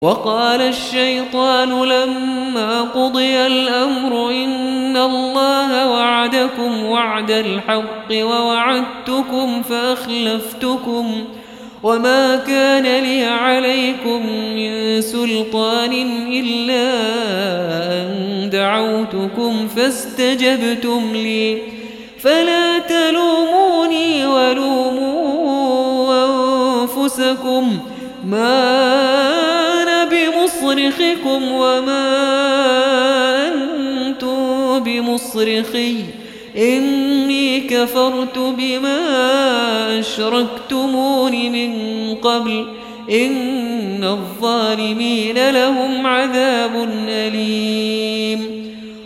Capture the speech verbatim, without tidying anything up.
وقال الشيطان لما قضي الأمر إن الله وعدكم وعد الحق ووعدتكم فأخلفتكم وما كان لي عليكم من سلطان إلا أن دعوتكم فاستجبتم لي فلا تلوموني ولوموا أنفسكم ما أنا بمصرخكم وما أنتم بمصرخي إني كفرت بما أشركتمون من قبل إن الظالمين لهم عذاب أليم